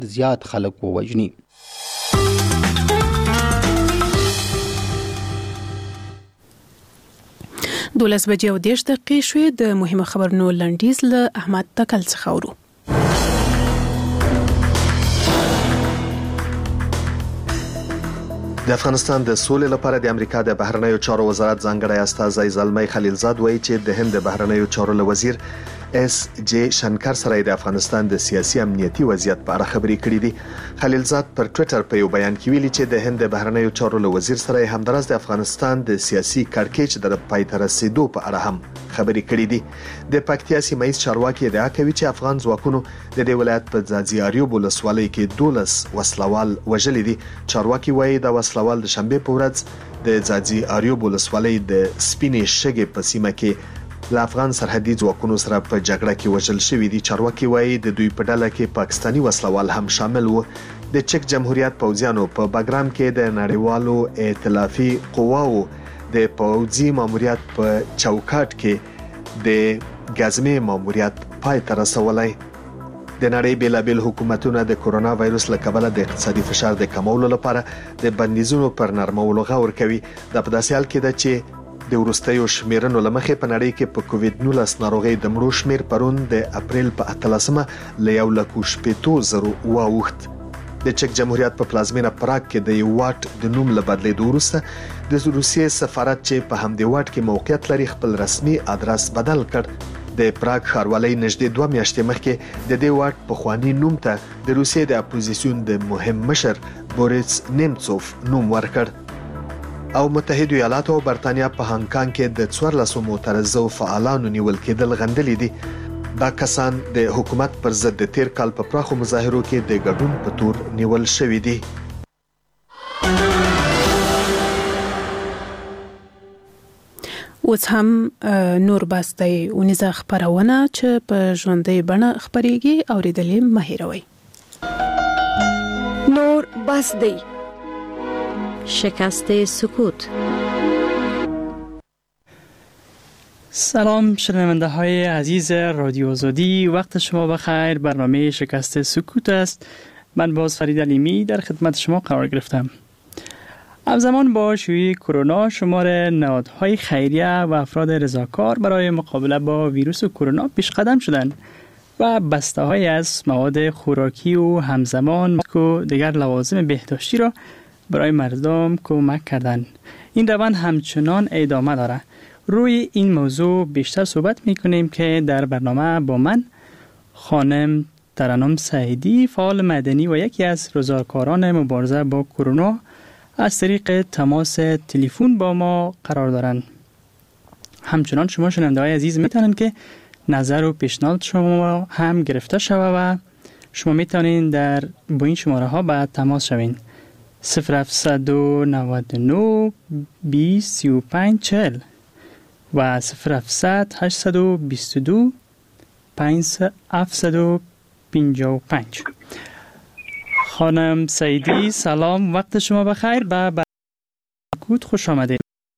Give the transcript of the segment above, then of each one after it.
زیات خلک ووژني. 12:10 شوې د مهمه خبرونو لنډیز له احمد تکل څخه اورو. د افغانستان د سولې لپاره د امریکا د بهرنیو چارو وزارت ځانګړی استازی زلمی خلیلزاد وایي چې د هند د بهرنیو چارو وزیر اس جی شنکر سره د افغانستان د سیاسي امنیتي وضعیت په اړه خبرې کړې دي. خلیلزاد پر ټوئیټر په یو بیان کې ویلي چې د هند د بهرنیو چارو وزیر سره همدارس د افغانستان د سیاسي کړکېچ د پای ته رسیدو په اړه هم خبرې کړې دي. د پکتیا سیمه ییز چارواکي ادعا کوي چې افغان ځواکونو د دې ولایت په ځاځي اریوب ولسوالۍ کې 12 وسلوال وژلي دي. چارواکي وایي د وسلوال د شنبه په ورځ د ځاځي اریوب ولسوالۍ د سپینې شګې په سیمه کې له افغان سرحدي ځواکونو سره په جګړه کې وژل شوی دي. چارواکي وایي د دوی په ډله کې پاکستانی وسلوال هم شامل وو. د چک جمهوریت پوځیانو په باګرام کې د نړیوالو ائتلافي قواو د پوځي ماموریت په چوکاټ کې د غزمې ماموریت پای ته رسولای. د نړۍ بیلابل حکومتونه د کورونا وایروس له کبله د اقتصادي فشار د کمولو لپاره د بندیزونو پر نرمولو غور کوي. د په داسې حال کې ده چې د ورستیو شمیرنو لمخې په نړۍ کې په کووډ 19 ناروغي د مړو شمیر پرون د اپریل په 18مه له 1,80,000 واوښت. د چک جمهوریت په پلازمینه پراګ کې د یو واټ د نوم له بدلیدو وروسته د روسیې سفارت چې په همدې واټ کې موقعیت لري خپل رسمي ادرس بدل کړ. د پراګ ښاروالۍ نږدې 2 میاشتې مخکې د دې واټ په خواني نوم ته د روسیې د اپوزیسیون د مهم مشر بوریس نیمڅوف نوم ورکړ. او متحده ایالات او برتانیا په هانګ کانګ کې د 14 معترضو فعالانو نیول کېدل غندلې دي. دا کسان د حکومت پر ضد د تیر کال په پراخو مظاهرو کې د ګډون په تور نیول شوی دي. اوس هم نور باستی ونیزه خبرونه چې په ژوندۍ بڼه خبريږي اوریدلې مهیروي. نور باستی شکست سکوت. سلام شنونده های عزیز رادیو آزادی، وقت شما بخیر. برنامه شکست سکوت است. من باز فرید علیمی در خدمت شما قرار گرفتم. همزمان با شیوع کرونا شمار نهادهای خیریه و افراد رضاکار برای مقابله با ویروس کرونا پیش قدم شدند و بسته‌های از مواد خوراکی و همزمان و دیگر لوازم بهداشتی را برای مردم کمک کردند. این روند همچنان ادامه دارد. روی این موضوع بیشتر صحبت می‌کنیم که در برنامه با من خانم ترنم سعیدی، فعال مدنی و یکی از رضاکاران مبارزه با کرونا، از طریق تماس تلفن با ما قرار دارند. همچنان شما شنونده‌های عزیز می‌تونید که نظر و پیشنهاد شما هم گرفته شود و شما می‌تونید با این شماره‌ها به تماس شوید. 0799 20 35 40 و 0700 822 5755. خانم سعیدی سلام، وقت شما بخیر. به سکوت خوش آمدید.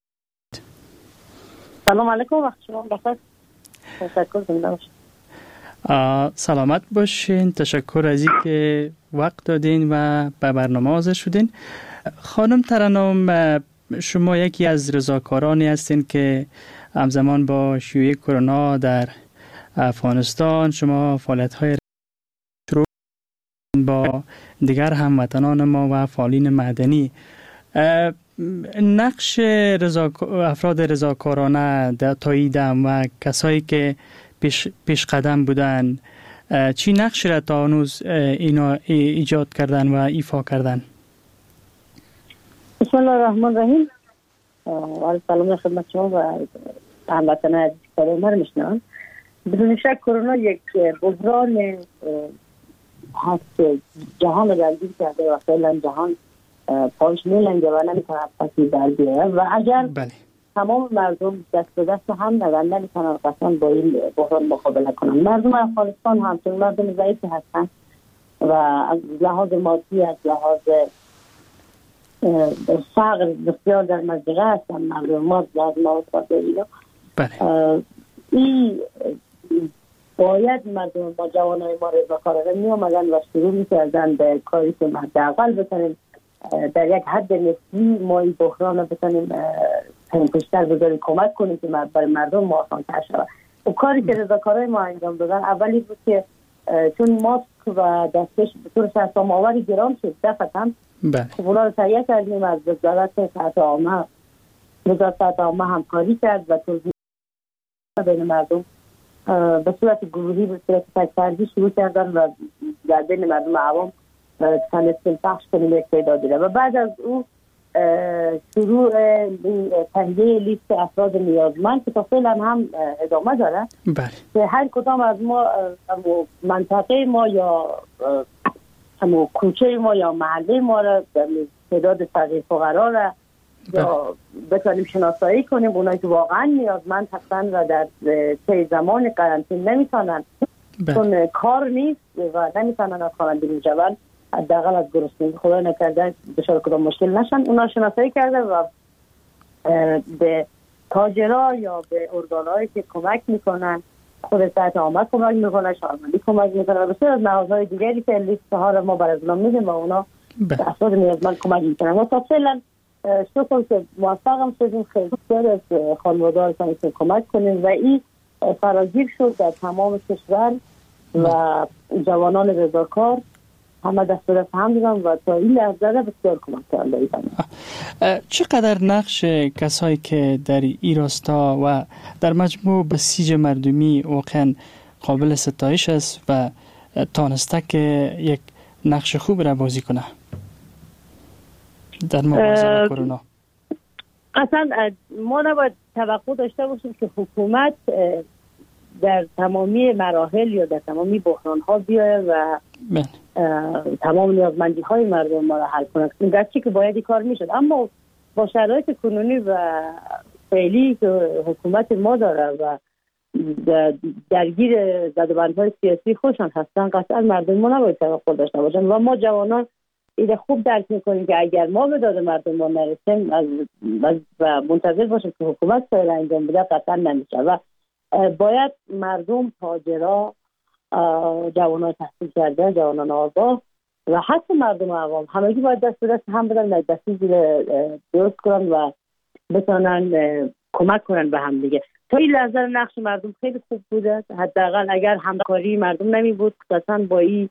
سلام علیکم، وقت شما بخیر. تشکر، زنده باشید. سلامت باشین. تشکر از اینکه وقت دادین و به برنامه حاضر شدین. خانم ترنم، شما یکی از رضاکارانی هستین که همزمان با شیوع کرونا در افغانستان شما فعالیت‌های شروع با دیگر هموطنان ما و فعالین مدنی. نقش افراد رضاکارانه در تاییدم و کسایی که پیش قدم بودن، چی نقشی را تا هنوز اینا ایجاد کردن و ایفا کردن؟ بسم الله الرحمن الرحیم. سلام خدمت شما و هموطنان عزیز که ما رو میشنون. بدون شک کرونا یک بحران هست که جهان رو درگیر کرده و فعلا جهان پاش میلنگه و نمیتونه پسی در بیاره و اگر تمام مردم دست به دست هم ندن نمیتونن قطعا با این بحران مقابله کنن. مردم افغانستان همچنین مردم ضعیفی هستن و از لحاظ مادی، از لحاظ فقر بسیار در مزدقه هستن. مردم ما لازم آسفاده اینا. این باید مردم ما جوانای ما رضاکارانه می اومدن و شروع می‌کردن به کاری که حداقل بتونیم در یک حد نسبی ما این بحران رو بتونیم پشتر بذاریم، کمک کنیم که برای مردم ما آسان‌تر شود. و کاری که رضاکارای ما انجام دادن اولی بود که چون ماسک و دستکش به طور شخصام آوری گران شد دفتم اونا رو تهیه کردیم از وزارت صحت عامه همکاری کرد و توضیح بین مردم به صورت گروهی به صورت تک‌فردی شروع کردن و در بین مردم عوام تونستیم پخش کنیم یک تعدادی را. و بعد از او شروع تهیه لیست افراد نیازمند که تا فعلا هم ادامه داره که هر کدام از ما منطقه ما یا کوچه ما یا محله ما را تعداد فقیر فقرا را یا بتونیم شناسایی کنیم اونایی که واقعا نیازمند هستن و در طی زمان قرنطینه نمیتونن چون کار نیست و نمیتونن از خانه بیرون شون، حداقل از گرسنگی خدا نکرده دچار کدام مشکل نشن، اونا شناسایی کرده و به تاجرها یا به ارگان‌هایی که کمک میکنن، خود صحت عامه کمک میکنه، شهرمندی کمک میکنه و بسیار از نهادهای دیگری که لیست ها رو ما برای اونا میدیم و اونا به افراد نیازمند کمک میکنن. و تا فعلا شکر که موفقم شدیم خیلی از خانواده‌ها رو کمک کنیم و این فراگیر شد در تمام کشور و جوانان رضاکار همه دست به دست هم دیدن و تا این لحظه بسیار کمک کرده. چقدر نقش کسایی که در این راستا و در مجموع بسیج مردمی واقعا قابل ستایش است و تانسته که یک نقش خوب را بازی کنه در مبارزه با کرونا؟ اصلا ما نباید توقع داشته باشیم که حکومت در تمامی مراحل یا در تمامی بحران ها بیاید و تمام نیازمندی های مردم ما را حل کنند. گرچه که باید این کار میشد، اما با شرایط کنونی و فعلی که حکومت ما داره و درگیر زدوبندهای سیاسی خودشان هستن، قطعا مردم ما نباید توقع داشته باشن و ما جوانان ایده خوب درک میکنیم که اگر ما به داد مردم ما نرسیم و منتظر باشیم که حکومت کار انجام بده قطعا نمیشه و باید مردم، تاجرها، جوانان تحصیل کرده، جوانان آگاه و حتی مردم عوام همگی باید دست به دست هم بدن، دستی درست کنن و بتونن کمک کنن به هم دیگه. تا این لحظه نقش مردم خیلی خوب بوده، حداقل اگر همکاری مردم نمی بود قطعا با این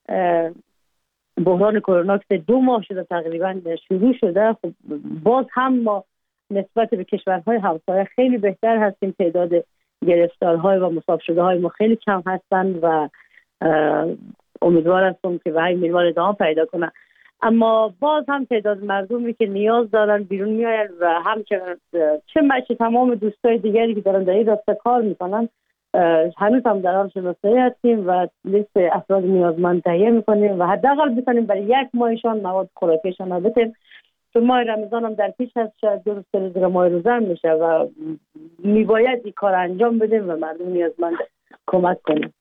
بحران کرونا که 2 ماه شده تقریبا شروع شده، خب باز هم ما نسبت به کشورهای همسایه خیلی بهتر هستیم، تعداد گرفتارهای و مصاب شده های ما خیلی کم هستن و امیدوار هستم که به این منوال ادامه پیدا کنه. اما باز هم تعداد مردمی که نیاز دارن بیرون میآین و همچنان چه تمام دوستای دیگری که دارن در این راستا کار میکنن هنوز هم در حال شناسایی هستیم و لیست افراد نیازمند تهیه میکنیم و حداقل بتونیم برای 1 ماهشان مواد خوراکیشان رو بدیم. تو ماه رمضان هم در پیش هست، شاید 2 روز دیگه ماه روزه میشه و میباید این کار انجام بدیم و مردم نیازمند کمک کنیم.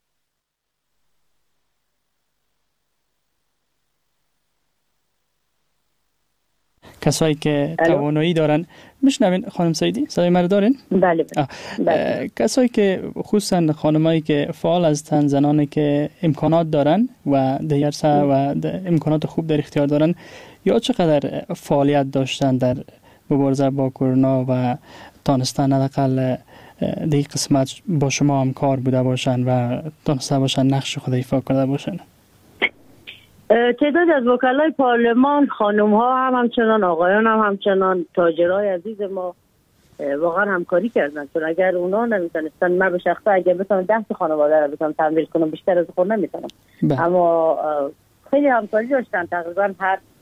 کسایی که توانایی دارن میشنوین خانم سعیدی؟ صدای من دارین؟ بله. کسایی که خصوصا خانمایی که فعال هستن، زنانی که امکانات دارن و دیرسه و امکانات خوب در اختیار دارن، یا چقدر فعالیت داشتن در مبارزه با کرونا و تانستن حداقل دی قسمت با شما همکار بوده باشن و تانسته باشن نقش خود ایفا کرده باشن؟ تعداد از وکلای پارلمان، خانم ها هم همچنان، آقایان هم همچنان، تاجرای عزیز ما واقعا همکاری کردن، چون اگر اونا نمیتونستن، من به شخصه اگر بتونم 10 تا خانواده رو بتونم تمویل کنم بیشتر از خود نمیتونم، اما خیلی همکاری داشتن. تقریبا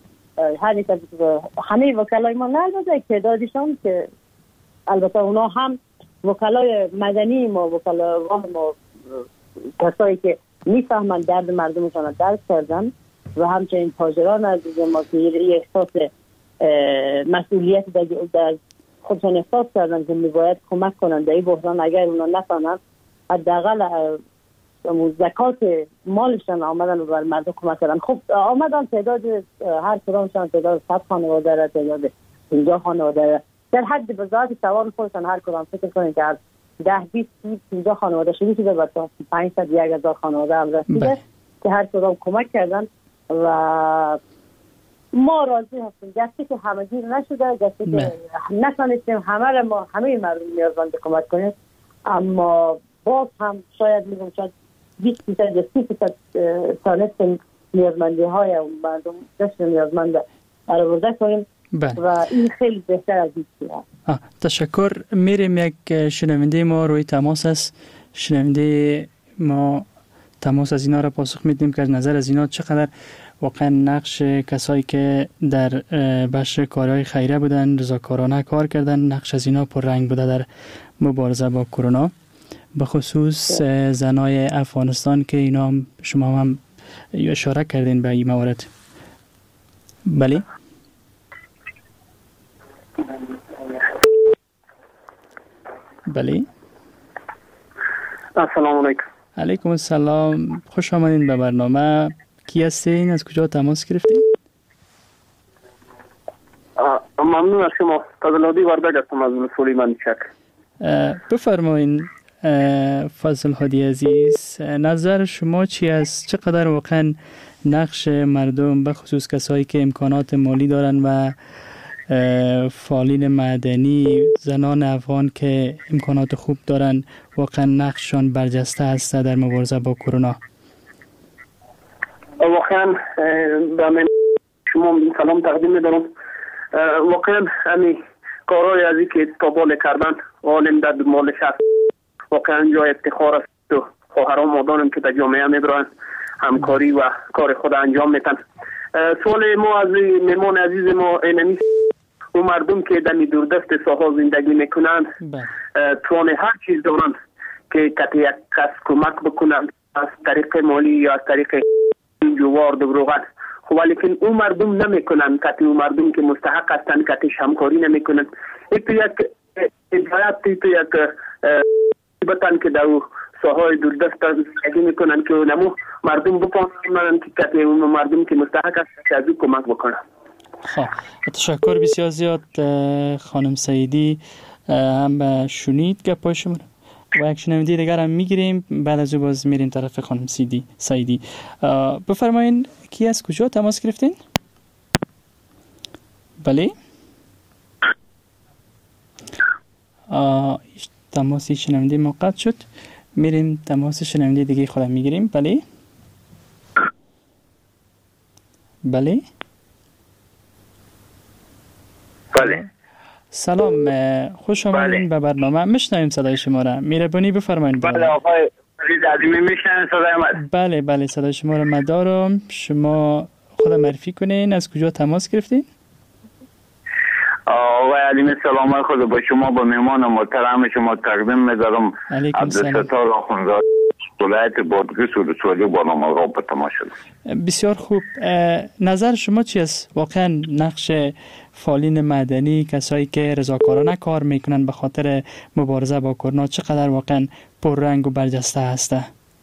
همه وکلای ما نه تعدادشان که البته اونا هم وکلای مدنی ما، وکلای ما، کسایی که میفهمن درد مردمشان رو درک کردن و همچنین تاجران عزیز ما که یه احساس مسئولیت در خودشان احساس کردن که میباید کمک کنن در این بحران. اگر اونا نفهمن حداقل زکات مالشان آمدن و بر مردم کمک کردن. خب آمدن تعداد هر کدامشان تعداد 100 خانواده را، تعداد 50 خانواده را، در حد بذات توان خودشان هر کدام فکر کنن که از 10-20-15 خانواده شروع شده و تا 500-1000 خانواده هم رسیده که هر کدام کمک کردن و ما راضی هستیم. گرچه که همگیر نشده، گرچه که نتونستیم همه مردم نیازمند کمک کنیم، اما باز هم شاید میگم شاید 20% یا 30% تانستیم نیازمندی های مردم دست نیازمند برآورده کنیم و این خیلی بهتر از این است. تشکر. میریم یک شنونده ما روی تماس است. شنونده ما تماس از اینا را پاسخ میدیم که از نظر از اینا چقدر واقعا نقش کسایی که در بخش کارهای خیریه بودن، رضاکارانه کار کردن، نقش از اینا پررنگ بوده در مبارزه با کرونا، به خصوص زنای افغانستان که اینا شما هم اشاره کردین به این موارد. بله. بله. السلام علیکم. علیکم السلام. خوش آمدین به برنامه. کی هستین؟ از کجا تماس گرفتین؟ ممنون از شما. فضل‌الهادی وردگ هستم از ولسوالی منشک. بفرمایین فضل‌الهادی عزیز، نظر شما چی است؟ چقدر واقعا نقش مردم به خصوص کسایی که امکانات مالی دارن و فعالین مدنی، زنان افغان که امکانات خوب دارن، واقعا نقششان برجسته است در مبارزه با کرونا؟ واقعا به شما سلام تقدیم می‌دارم. واقعا همین کارهای ازی که تابال کردن عالم در مال شخص واقعا جای افتخار است و خواهران مادرم که در جامعه میبرن همکاری و کار خود انجام میتن. سوال ما از مهمان عزیز ما اینمی و مردم که در دوردست ساحل زندگی میکنن توان هر چیز دارن که کتی یک کس کمک بکنن از طریق مالی یا از طریق جوار دبروغت، ولیکن اون مردم نمیکنن. کتی اون مردم که مستحق هستن کتیش همکاری نمیکنن. این تو یک ادعایت تو یک بطن که در ساحل دوردست زندگی میکنن که نمو مردم بپانن که کتی اون مردم که مستحق هستن که از او کمک بکنن. خب تشکر بسیار زیاد خانم سعیدی. هم شنید گپای شما و یک شنونده دیگر هم میگیریم، بعد از او باز میریم طرف خانم سعیدی. بفرمایین کی از کجا تماس گرفتین؟ بله. تماسی شنونده ما قطع شد. میریم تماس شنونده دیگه خودم میگیریم. بله. بله. بله. سلام، خوش آمدین به برنامه. میشنویم صدای شما را. مهربانی بفرمایید. بله آقای عزیزی میشنوین صدای من؟ بله صدای شما را مدارم. شما خود معرفی کنین، از کجا تماس گرفتین؟ آقای علیمی سلام خود با شما با مهمان محترم شما تقدیم می‌دارم. عبدالستار آخوندزاده ولایت بادغیس ولسوالی بالامرغاب به تماشا. بسیار خوب. نظر شما چی است؟ واقعا نقش فعالین مدنی، کسایی که رضاکارانه کار میکنن به خاطر مبارزه با کرونا، چقدر واقعا پررنگ و برجسته هسته؟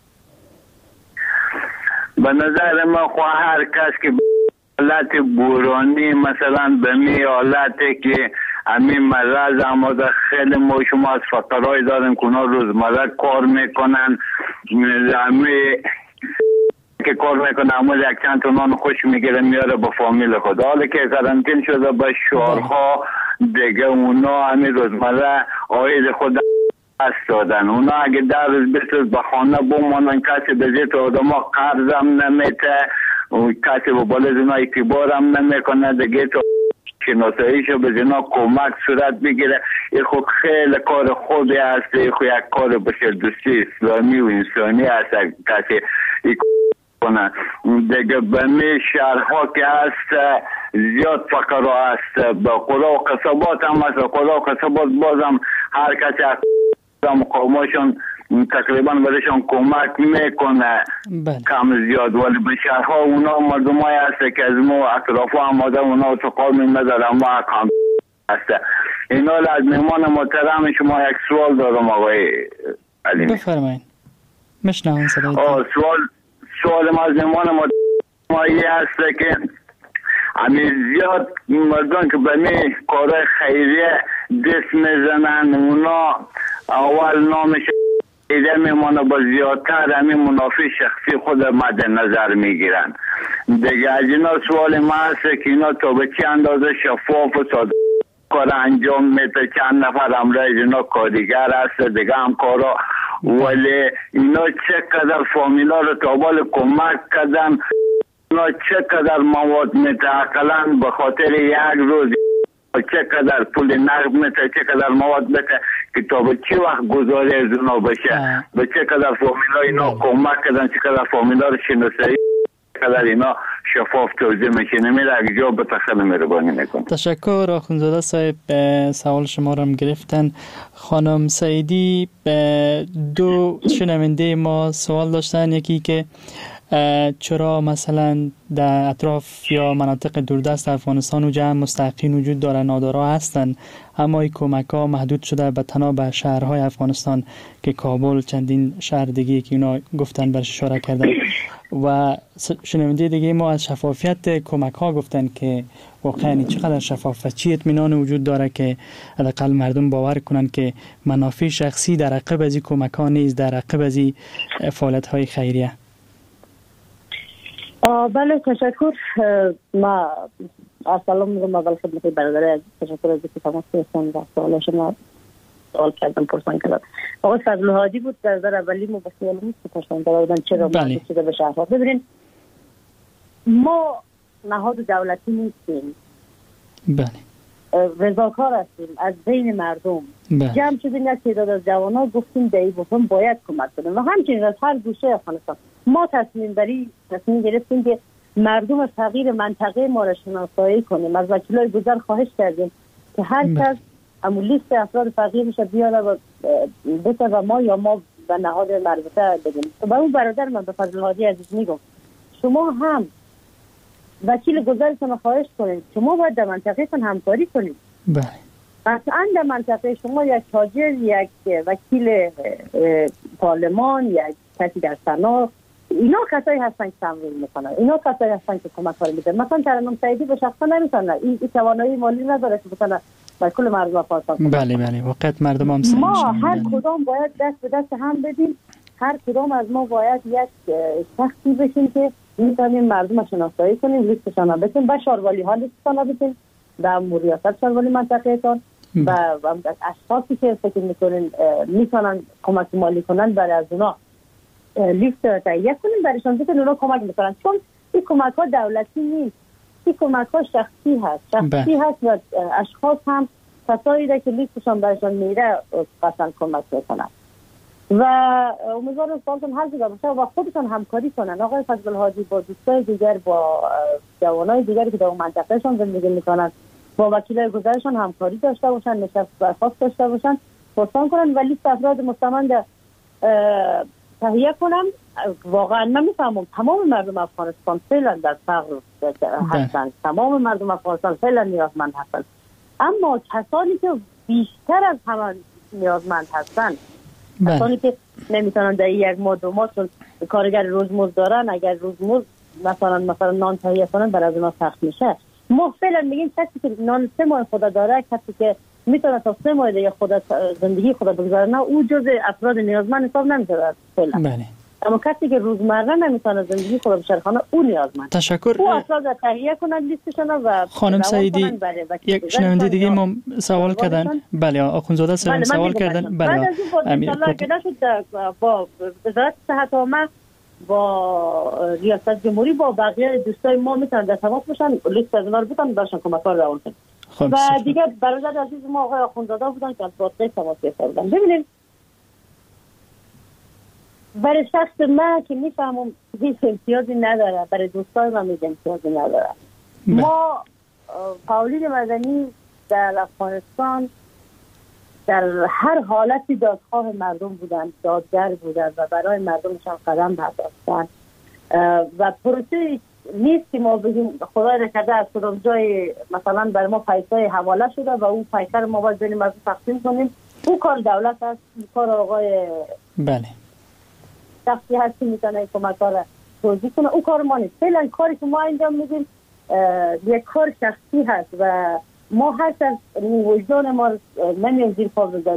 به نظر من هر کس که حالت بورانی مثلا به می حالتی که همین مرض آماده، خیلی ما شما از فقرای داریم که اونا روزمره کار میکنن، همین که کار میکنه اما یک چند تا نان خوش میگیره میاره با فامیل خود. حالا که قرنطین شده به شوهرها دیگه اونا همین روزمره آید خود است دادن. اونا اگه در روز 20 روز به خانه بمانن، کسی به زیت آدم ها قرض هم نمیته، کسی به بالا زینا اعتبار هم نمیکنه، دیگه تو شناساییشو به زینا کمک صورت بگیره. این خود خیلی کار خوبی است. این خود یک کار بشردوستی اسلامی و انسانی است کسی کنه. دیگه به می شهرها که هست زیاد فقرها هست، به قلا و قصبات هم هست. قلا و قصبات بازم هر کسی مقاماشون تقریبا برایشان کمک میکنه کم زیاد، ولی به شهرها اونا مردم های هست که از ما اطراف آماده اونا تو قوم نظر اما کم هست. اینا از مهمان محترم شما یک سوال دارم آقای علیمی. بفرمایید. مشنوم صدای سوال ما از مهمان محترم هست که همین زیاد مردم که به می کارهای خیریه دست میزنن، اونا اول نامش ایده میمونه با زیادتر همین منافع شخصی خود مد نظر میگیرن. دیگه از اینا سوال ما هست که اینا تا به چه اندازه شفاف و صادق کار انجام میده، چند نفر امرای اینا کارگر هست دیگه هم کارا، ولی اینا چقدر فامیلا رو تابال کمک کردن، اینا چقدر مواد متعقلن به خاطر یک روز چقدر پول نقد میده، چقدر مواد بده که تا به چه وقت گذاری از اونا بشه، به چقدر فامیلا اینا کمک کردن، چقدر فامیلا رو شناسایی، چقدر اینا شفاف توضیح میشه. نمیره اگه جا به تخیل مهربانی میکنم. تشکر آخوندزاده صاحب، سوال شما رو هم گرفتن. خانم سعیدی دو شنونده ما سوال داشتن، یکی که چرا مثلا در اطراف یا مناطق دوردست افغانستان و جمع مستحقین وجود داره، نادارا هستند، اما این کمک ها محدود شده به تنها به شهرهای افغانستان که کابل، چندین شهر دیگه که اونا گفتن برش اشاره کردن. و شنونده دیگه ما از شفافیت کمک ها گفتن که واقعا چقدر شفاف و چی اطمینان وجود داره که حداقل مردم باور کنن که منافع شخصی در عقب از این کمک ها نیست، در عقب از این فعالیت های خیریه. بله تشکر. ما سلام میگم اول خدمت برادر عزیز، تشکر از اینکه تماس گرفتن و سوال شما سوال کردم پرسان کردم. آقای فضل هادی بود در اولی ما بسیار می‌پرسیدن دادن چرا ما چیزا به شهرها. ببینید ما نهاد دولتی نیستیم، بله رضاکار هستیم، از بین مردم جمع شدیم، یک تعداد از جوان‌ها گفتیم در این بحران باید کمک کنیم و همچنین از هر گوشه افغانستان ما تصمیم گرفتیم که مردم فقیر منطقه ما را شناسایی کنیم. از وکیلای گذر خواهش کردیم که هر کس همون لیست افراد فقیر میشه بیاره و بسه و ما یا ما به نهاد مربوطه بدیم. و اون برادر من به فضل هادی عزیز میگم شما هم وکیل گذرتون خواهش کنید، شما باید در منطقه تون همکاری کنید. بله قطعا در منطقه شما یک تاجر، یک وکیل پارلمان، یک کسی در سنا، اینا کسایی هستن که تمویل میکنن، اینا کسایی هستن که کمک کاری میدن. مثلا ترنم سعیدی به شخصا نمیتونه، این توانایی مالی نداره که بتونه با کل مردم افغانستان. بله واقعا مردم هم ما هر کدام باید دست به دست هم بدیم، هر کدام از ما باید یک شخصی بشیم که میتونیم مردم شناسایی کنیم، لیستشان رو بتیم، با شاروالی ها لیستشان رو بتیم، در ریاست شاروالی منطقه تان و اشخاصی که فکر میکنین میتونن کمک مالی کنن برای از اونا لیست رو تهیه کنیم، برایشان بتونن اونا کمک میکنن. چون این کمک ها دولتی نیست، این کمک ها شخصی هست و اشخاص هم کسایی را که لیستشان برایشان میره قطعا کمک میکنن و امیدوارم سوالتون حل شده باشه و خودشان همکاری کنن. آقای فضل هادی با دوستای دیگر، با جوانای دیگری که در اون منطقهشان زندگی میکنن، با وکیلای گذرشان همکاری داشته باشن، نشست برخواست داشته باشن، پرسان کنن و لیست افراد مستمند تهیه کنن. واقعا من میفهمم تمام مردم افغانستان فعلا در فقر هستند، تمام مردم افغانستان فعلا نیازمند هستند، اما کسانی که بیشتر از همه نیازمند هستند، کسانی که نمیتونن در یک ماه دو ماه چون کارگر روزمزد دارن، اگر روزمزد مثلا نان تهیه کنن برای از اونا سخت میشه. ما فعلا میگیم کسی که نان 3 ماه خدا داره، کسی که میتونه تا 3 ماه دیگه زندگی خدا بگذاره، نه او جز افراد نیازمند حساب نمیشه فعلا. بله. اما کسی که روزمره نمیتونه زندگی خدا بشرخانه، او نیازمند. تشکر. او افراد تهیه کنن لیستشون و خانم سعیدی یک شنونده دیگه ما سوال کردن. بله آخوندزاده صاحب سوال کردن. بله امیر که شد با وزارت صحت عامه، با ریاست جمهوری، با بقیه دوستای ما میتونن در تماس باشن، لیست از اونا رو بتونن براشون کمک‌ها رو روان کنن. و دیگه برادر عزیز ما آقای آخوندزاده بودن که از باطل تماس گرفته بودن. ببینید برای شخص من که میفهمم هیچ امتیازی نداره، برای دوستای من هیچ امتیازی نداره. ما فعالین مدنی در افغانستان در هر حالتی دادخواه مردم بودن، دادگر بودن و برای مردمشان قدم برداشتن و پروسه نیست که ما بگیم خدای نکرده از کدام جای مثلا برای ما پیسه حواله شده و اون پیسه رو ما باید بین مردم تقسیم کنیم. اون کار دولت هست، اون کار آقای بله شخصی هست که میتونه کمک ها رو توضیح کنه. اون کار ما نیست. فعلا کاری که ما انجام میدیم یک کار شخصی هست و ما هست از وجدان ما نمیم زیر پا بذاریم.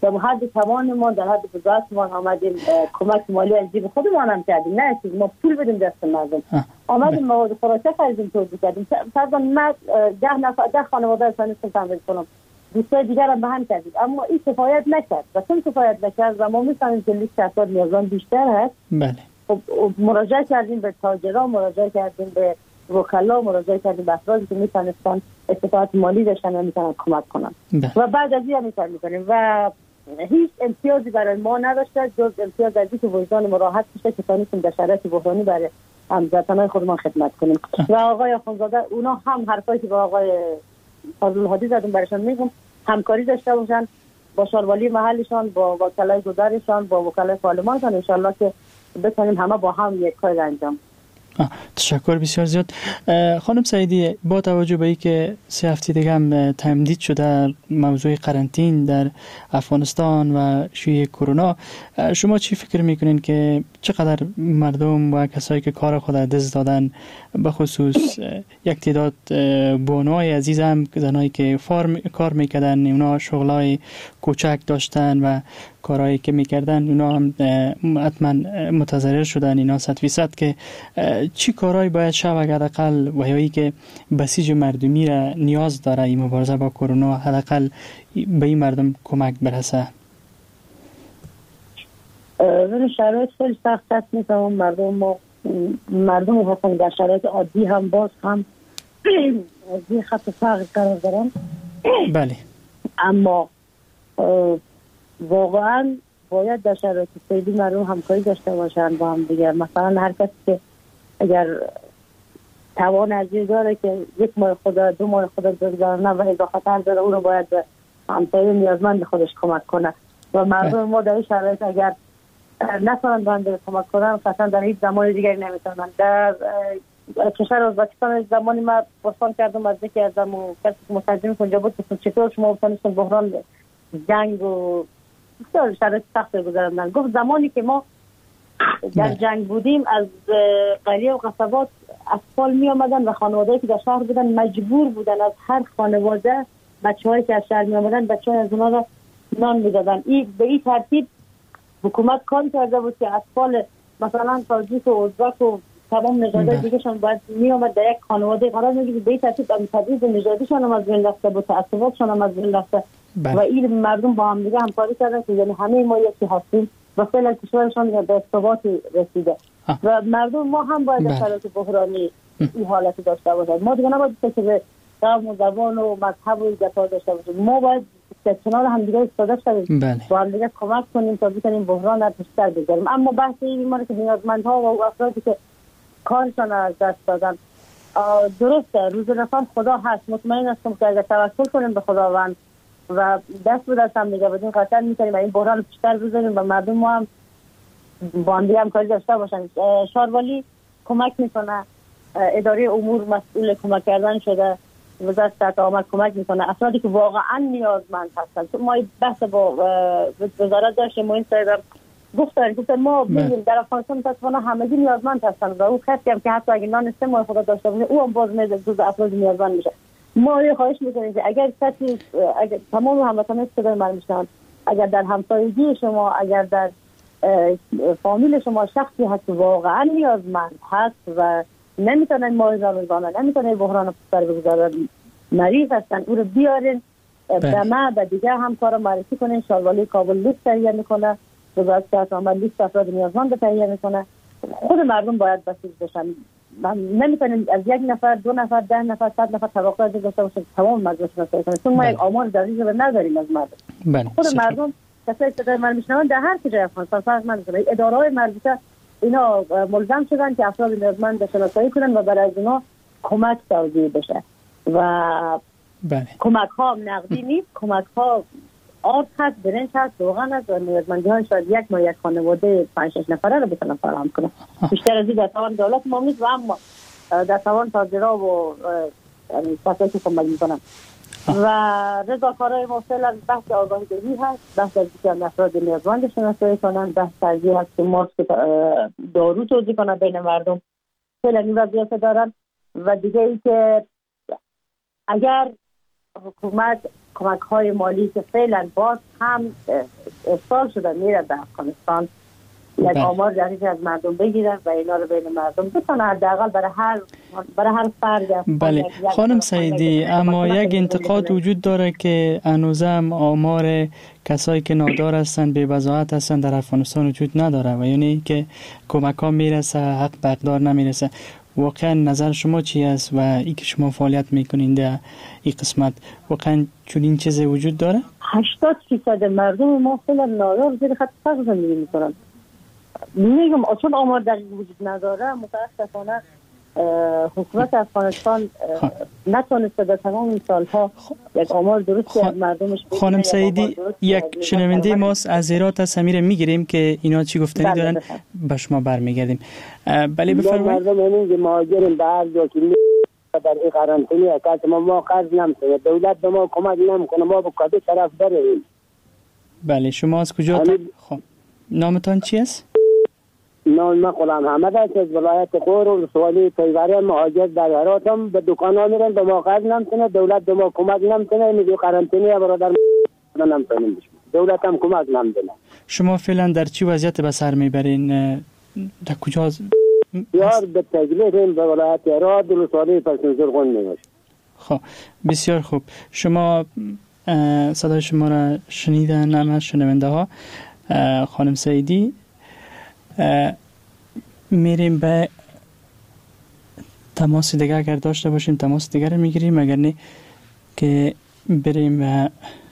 در حد توان ما، در حد قدرت ما آمدیم کمک مالی از جیب خودمان هم کردیم، نه چیز ما پول بدیم دست مردم. آمدیم مواد خوراکی خریدیم، توزیع کردیم. فرضاً من 10 خانواده سنیستم تامین کنم، دوستای دیگر هم به هم کردیم، اما این کفایت نکرد. و چون کفایت نکرد و ما می‌فهمیم که لیست افراد نیازمند بیشتر هست، بله. خب مراجعه کردیم به تاجران، مراجعه کردیم به وکلا، مراجعه کردیم به افرادی که میتونستن استطاعت مالی داشتن و میتونن کمک کنن. و بعد از این هم میکنیم و هیچ امتیازی برای ما نداشته جز امتیاز از اینکه وجدان ما راحت بشه که تونستیم در شرایط بحرانی برای هموطنان خودمان خدمت کنیم. و آقای اخوندزاده اونا هم حرفایی که با آقای فضل هادی زدیم برایشان میگم، همکاری داشته باشن با شاروالی محلشان، با وکلای گذرشان، با وکلای پارلمانشان، ان شاءالله که بتونیم همه با هم یک کار انجام. تشکر بسیار زیاد. خانم سعیدی، با توجه به اینکه 3 هفته دیگه هم تمدید شده موضوع قرنطین در افغانستان و شیوع کرونا، شما چی فکر میکنین که چقدر مردم و کسایی که کار خود دست دادن، به خصوص یک تعداد بانوهای عزیز هم زنایی که کار میکردن، اونا شغلای کوچک داشتن و کارهایی که میکردن، اونا هم حتما متضرر شدن. اینا 100% که چی کارهایی باید شود حداقل ویایی که بسیج مردمی را نیاز داره این مبارزه با کرونا، حداقل به این مردم کمک برسه؟ ولی شرایط خیلی سخت است. میتونم مردم هستن در شرایط عادی هم باز هم از این خط فقر قرار دارن. بله. اما واقعا باید در شرایط فعلی مردم همکاری داشته باشن با هم دیگر. مثلا هر کسی که اگر توان ارزی داره که 1 ماه خدا 2 ماه خدا بگذارنه و اضافه تر داره، اون رو باید به همسایه نیازمند خودش کمک کنه. و مردم ما در این شرایط اگر نتونن بنده کمک کنن، قطعا در هیچ زمان دیگری نمیتونن. در کشور ازبکستان زمانی ما پرسان کردم از یکی از کسی که مترجم کنجا بود که چطور شما بتونستن بحران جنگ و شرایط سخت گذراندن. گفت زمانی که ما در جنگ بودیم از قریه و قصبات اطفال می آمدن و خانواده‌ای که در شهر بودن مجبور بودن از هر خانواده بچه‌هایی که از شهر می آمدن بچه‌های از اونها را نان می‌دادن. به این ترتیب حکومت کار کرده بود که اطفال مثلا تاجیک و ازبک و تمام نژادهای دیگه‌شان باید می آمد در یک خانواده قرار می‌گرفت. به این ترتیب تبعیض نژادیشان هم از بین رفته بود، تعصباتشان هم از بین رفته و این مردم با هم دیگه همکاری کردن که یعنی همه ما یکی هستیم و فعلا کشورشان به ثبات رسیده. و مردم ما هم باید در شرایط بحرانی این حالت داشته باشند. ما دیگه نباید که به قوم و زبان و مذهب و ایده‌ها داشته باشیم. ما باید در کنار هم دیگه استفاده کنیم، با هم دیگه کمک کنیم تا بتونیم بحران را بیشتر بگیریم. اما بحث این ما که نیازمندها و افرادی که کارشان از دست دادن، درسته روز رسان خدا هست. مطمئن هستم که اگر توکل کنیم به خداوند و دست به دست هم دیگه بدیم قطعا میتونیم این بحران بیشتر بزنیم و مردم ما هم با هم دیگه همکاری داشته باشن. شاروالی کمک میکنه، اداره امور مسئول کمک کردن شده، وزارت صحت عامه کمک میکنه. افرادی که واقعا نیازمند هستن، ما بحث با وزارت داشتیم، ما این سایدم گفتن ما ببینیم در افغانستان متاسفانه همگی نیازمند هستن و اون کسی هم که حتی اگه نان سه ماه خدا داشته باشه او هم باز جزو افراد نیازمند میشه. ما یه خواهش میکنیم که اگر کسی، اگر تمام هموطنان صدای من میشنن، اگر در همسایگی شما، اگر در فامیل شما شخصی هست که واقعا نیازمند هست و نمیتونن معالجه روزانه، نمیتونن بحران سر بگذارن، مریض هستن، او رو بیارین به ما و دیگه همکارا معرفی کنین. شاروالی کابل لیست تهیه میکنه، وزارت صحت عامه لیست افراد نیازمند تهیه میکنه. خود مردم باید بسیج بشن. نمیتونیم از 1 نفر 2 نفر 10 نفر 100 نفر توقع داشته باشیم تمام مردم شناسایی کنیم، چون ما یک آمار دقیق نداریم از مردم. خود مردم کسایی که صدای من میشنون در هر کجای افغانستان فرق نداره، اداره‌های مربوطه اینا ملزم شدن که افراد نیازمند شناسایی کنن و برای اینا کمک توزیع بشه. و کمک ها نقدی نیست، کمک ها آرد هست، برنج هست، روغن هست و نیازمندی ها شاید 1 ماه یک خانواده 5-6 نفره رو بتونن فراهم کنن. بیشتر از این در توان دولت ما نیست و اما در توان تاجرها و کسایی که کمک میکنن. و رضاکارای ما فعلا بحث آگاهی دهی هست، بحث از اینکه افراد نیازمند شناسایی کنن، بحث ترجیح هست که ماسک دارو توزیع کنن بین مردم. فعلا این وضعیت دارن. و دیگه ای که اگر حکومت کمک های مالی که فعلا باز هم ارسال شده میره به افغانستان یک آمار دقیق از مردم بگیرن و اینا رو بین مردم بتونه حداقل برای هر فرد. بله خانم سعیدی، اما یک انتقاد وجود داره که هنوزم آمار کسایی که نادار هستند به وضاحت هستند در افغانستان وجود نداره و یعنی که کمک ها میرسه حق به اقدار نمیرسه. واقعا نظر شما چی است و ای که شما فعالیت میکنین در این قسمت واقعا چنین چیزی وجود داره؟ 80% مردم ما فعلا نادار زیر خط فقر زندگی میکنن. میگم چون آمار دقیق وجود نداره متاسفانه حکومت افغانستان نتونسته در تمام این سالها یک آمار درستی از مردمش بگیره. خانم سعیدی، یک شنونده ماست از هرات از سمیر میگیریم که اینا چی گفتنی دارن به شما برمیگردیم. بله بفرمایید. مردم همین مهاجرین به هر جا که در این قرنطینه که ما قرض نمی‌کنیم، دولت به ما کمک نمیکنه، ما به کدوم طرف بریم؟ بله شما از کجا خب نامتان چی است؟ نام من غلام احمد است از ولایت غور و ولسوالی تیواری. مهاجر در هراتم به دکانا میرن به ما قرض نمیکنه، دولت به ما کمک نمیکنه، میگه قرنطینه برادر نمیتونیم، دولت هم کمک نمیکنه. شما فعلا در چی وضعیت به سر میبرین؟ در کجا؟ یار به تجلیل به ولایت هرات و ولسوالی پسنزرغون میشه. خب بسیار خوب. شما صدای شما را شنیدن همه شنونده ها. خانم سعیدی، میریم به تماس دیگر اگر داشته باشیم تماس دیگر رو میگیریم، اگر نه که بریم و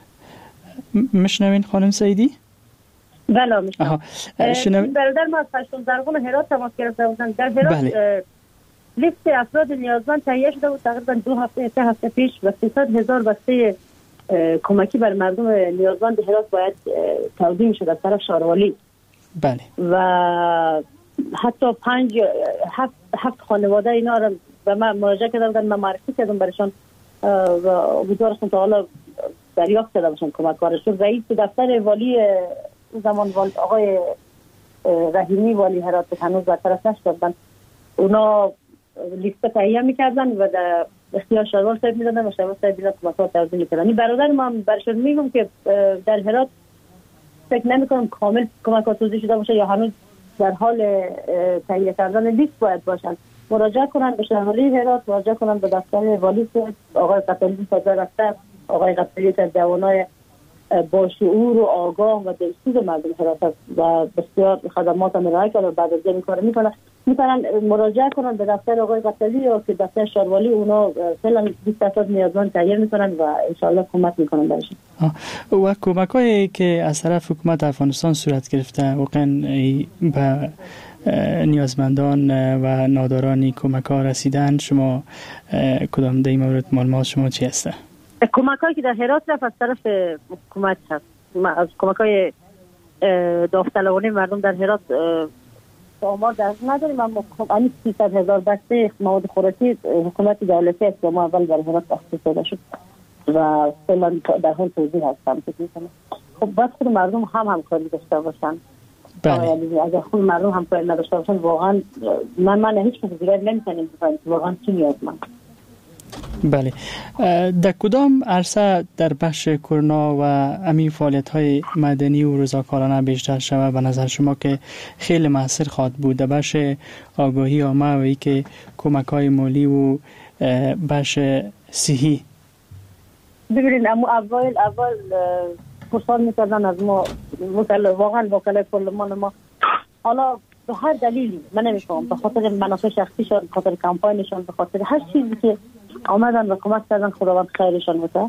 مشنوین خانم سعیدی؟ بله میشنوین. برادر ما از پشتونزرغون هرات تماس گرفته بودن. در هرات لیست افراد نیازمند تهیه شده بود تقریبا 2 هفته پیش و 300,000 بسته کمکی بر مردم نیازمند هرات باید تقدیم شد از طرف شاروالی. بله. و حتی 7 خانواده اینا رو به من مراجعه کردن، من معرفی کردم برشان و امیدوارم تا حالا دریافت کرده باشن کمک کارشون. رئیس دفتر والی زمان آقای رحیمی والی هرات هنوز برطرف نشدن، اونا لیست تهیه میکردن و در اختیار شاروال صاحب میدادن و شاروال صاحب اینا کمک ها تقدیم میکردن. این برادر ما برشون میگم که در هرات فکر نمی‌کنم کامل کمک توزیع شده باشه یا هنوز در حال تهیه کردن لیست باید باشن. مراجعه کنن به شهرداری هرات، مراجعه کنن به دفتر والی آقای قتلی صدر رفته، آقای قتلی از جوانای با شعور و آگاه و دلسوز مردم هرات و بسیار خدمات ارائه کرده و بعد از این کار میتونن مراجعه کنن به دفتر آقای قتلی یا که دفتر شاروالی. اونا فعلا 20 افراد نیازمند تهیه میکنن و ان شاء الله کمک میکنن برشون. و کمکایی که از طرف حکومت افغانستان صورت گرفته واقعا به نیازمندان و نادارانی کمک ها رسیدن، شما کدام در این مورد معلومات شما چی هسته؟ کمکایی که در هرات رفت از طرف حکومت هست. از کمکای داوطلبانه مردم در هرات آمار در نداریم، اما همین 300,000 بسته مواد خوراکی حکومت دولتی است که ما اول در هرات تخصیص شد و فعلا در حال توزیع هستم. خب باید خود مردم هم همکاری داشته باشن. بله. اگر خود مردم همکاری نداشته باشن واقعا من هیچ چیز دیگه نمیتونم بفهمم واقعا چی نیازمند. بله. در کدام عرصه در بخش کرونا و امی فعالیت‌های مدنی و رضاکارانه بیشتر شود به نظر شما که خیلی مؤثر خواهد بود؟ در بخش آگاهی عامه و ای که کمک‌های مالی و بخش صحی؟ ببینید اول پرسان می‌کردن از ما واقعا وکلای پارلمان ما، حالا به هر دلیلی من نمی‌فهمم، به خاطر منافع شخصیشون، به خاطر کمپاینشون، به خاطر هر چیزی که آمدن و کمک کردن، خداوند خیرشان بده،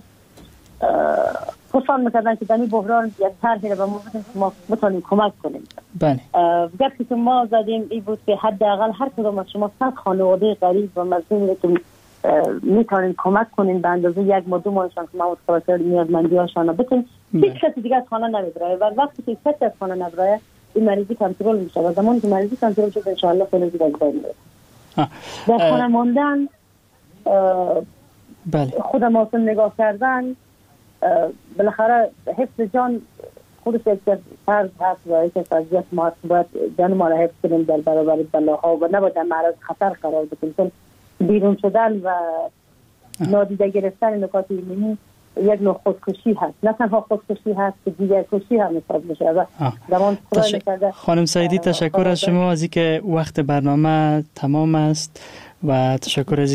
پرسان میکردن که در این بحران یک طرحی رو به ما بتونیم کمک کنیم. بله. گپی که ما زدیم این بود که حداقل هر کدوم از شما 100 خانواده غریب و مظلومی که میتونین کمک کنین به اندازه 1 ماه 2 ماهشان که ما خاطر نیازمندی هاشون بتونین. هیچ کسی دیگه از خانه نمیبره و وقتی که کسی از خانه نبره این مریضی کنترل میشه و زمانی که مریضی کنترل شد ان شاء الله خیلی دیگه میره. در خانه ماندن بله. خودم اصلا نگاه کردن، بالاخره حفظ جان خودش یک فرض هست و یک فرضیت ما باید جان ما را حفظ کنیم در برابر بلاها و نباید در معرض خطر قرار بدیم، چون بیرون شدن و نادیده گرفتن نکات ایمنی یک نوع خودکشی هست. نه تنها خودکشی هست که دیگر کشی هم حساب میشه. و زمان خانم سعیدی تشکر از شما از اینکه وقت برنامه تمام است و تشکر از